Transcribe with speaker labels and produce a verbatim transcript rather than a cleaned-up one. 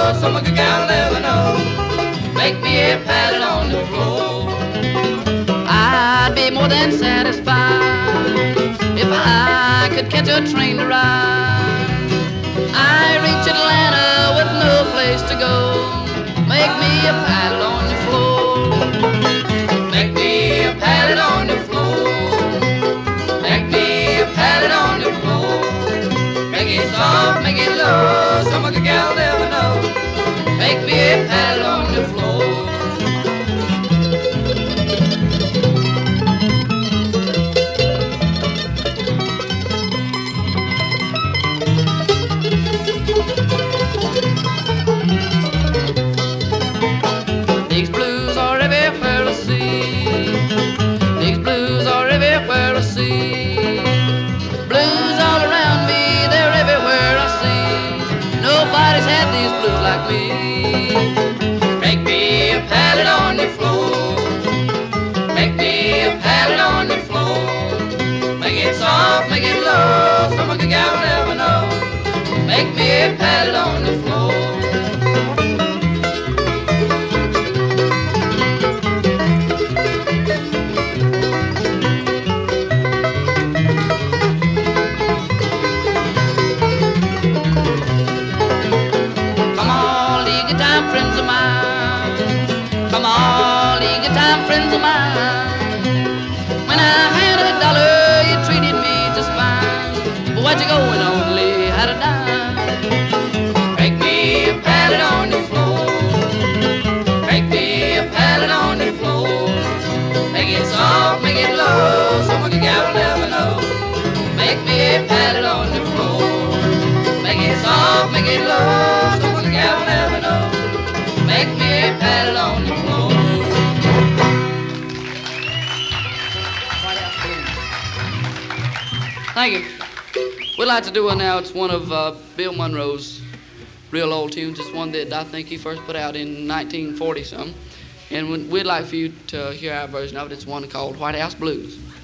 Speaker 1: love, someone could gal never know. Make me a pallet on the floor. I'd be more than satisfied if I could catch a train to ride. I reach Atlanta with no place to go. Make me a pallet on the floor. Make me a pallet on the floor. Make me a pallet on the floor. Make it soft, make it low, someone the gal never know. Make me a pallet on the floor. These blues are everywhere I see. These blues are everywhere I see. Blues all around me, they're everywhere I see. Nobody's had these blues like me. Make me a pallet on the floor. Make me a pallet on the floor. Make it soft, make it low, someone can gal never know. Make me a pallet on the floor. Friends of mine, come on, you good time friends of mine. When I had a dollar, you treated me just fine. But why'd you go and only had a dime? Make me a pallet on the floor. Make me a pallet on the floor. Make it soft, make it low, someone can gal never know. Make me a pallet on the floor. Make it soft, make it low, someone can gal never know. Make me a pallet on the floor. Thank you. We'd like to do one now. It's one of uh, Bill Monroe's real old tunes. It's one that I think he first put out in nineteen forty something. And we'd like for you to hear our version of it. It's one called White House Blues.